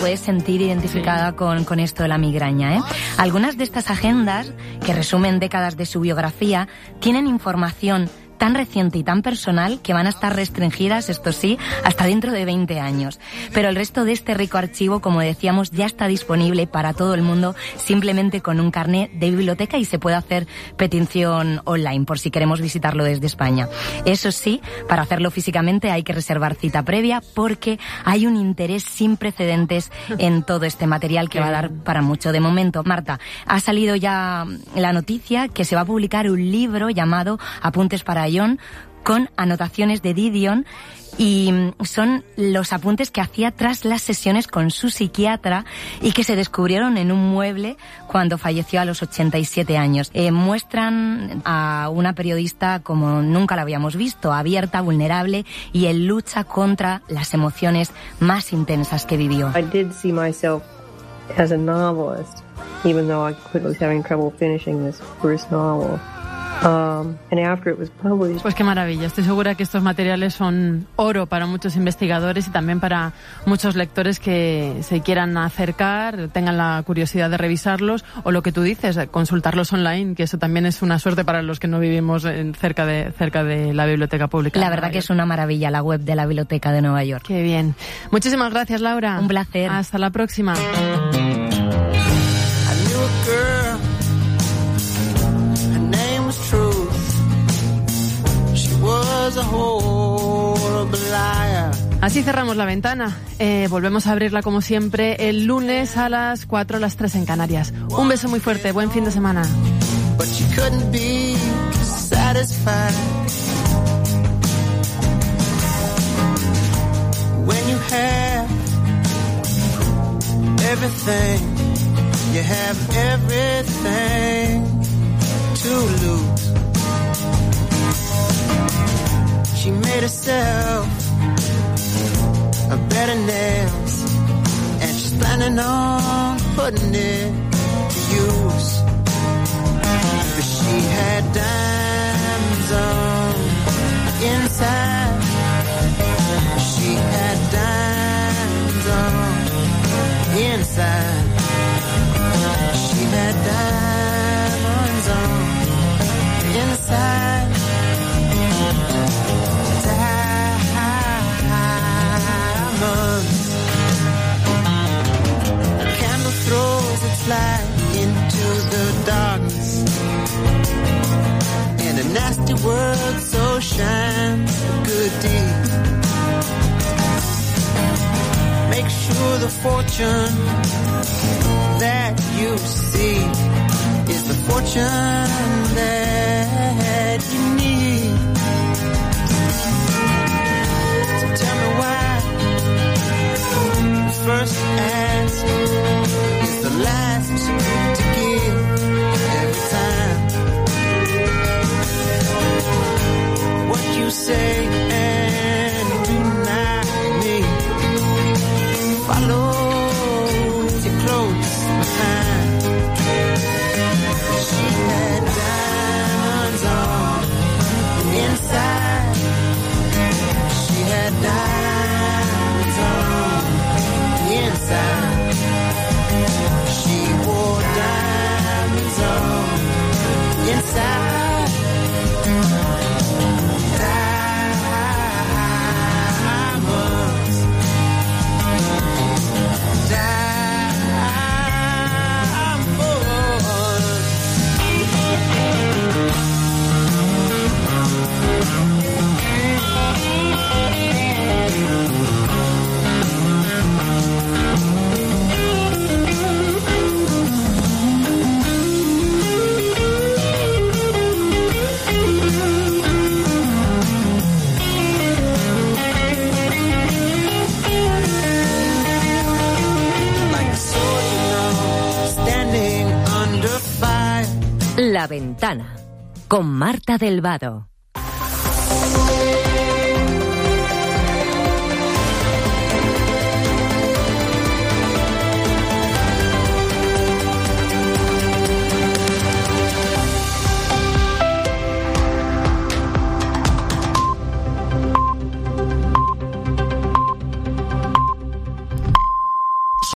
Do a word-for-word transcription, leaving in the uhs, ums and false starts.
puedes sentir identificada sí. con, con esto de la migraña, ¿eh? Algunas de estas agendas, que resumen décadas de su biografía, tienen información tan reciente y tan personal que van a estar restringidas, esto sí, hasta dentro de veinte años. Pero el resto de este rico archivo, como decíamos, ya está disponible para todo el mundo simplemente con un carné de biblioteca y se puede hacer petición online por si queremos visitarlo desde España. Eso sí, para hacerlo físicamente hay que reservar cita previa porque hay un interés sin precedentes en todo este material que va a dar para mucho. De momento, Marta, ha salido ya la noticia que se va a publicar un libro llamado Apuntes para John, con anotaciones de Didion, y son los apuntes que hacía tras las sesiones con su psiquiatra y que se descubrieron en un mueble cuando falleció a los ochenta y siete años. Eh, muestran a una periodista como nunca la habíamos visto, abierta, vulnerable y en lucha contra las emociones más intensas que vivió. I did see myself as a novelist, even though I was having trouble finishing this first novel. Um, and after it was published. Pues qué maravilla. Estoy segura que estos materiales son oro para muchos investigadores y también para muchos lectores que se quieran acercar, tengan la curiosidad de revisarlos, o lo que tú dices, consultarlos online, que eso también es una suerte para los que no vivimos en, cerca de cerca de la biblioteca pública. La verdad que es una maravilla la web de la Biblioteca de Nueva York. Qué bien. Muchísimas gracias, Laura. Un placer. Hasta la próxima. Así cerramos la ventana. Eh, volvemos a abrirla como siempre el lunes a las cuatro, a las tres en Canarias. Un beso muy fuerte, buen fin de semana. She made herself a bed of nails, and she's planning on putting it to use. But she had diamonds on inside. She had diamonds on inside. She had diamonds on inside. A candle throws its light into the darkness, and a nasty word so shines a good deed. Make sure the fortune that you see is the fortune that you need. So tell me why first ask is the last to give every time. What you say and do not mean follows you close behind. She had diamonds on inside. She had diamonds on inside. She wore diamonds on inside. Diamonds. La Ventana, con Marta del Vado.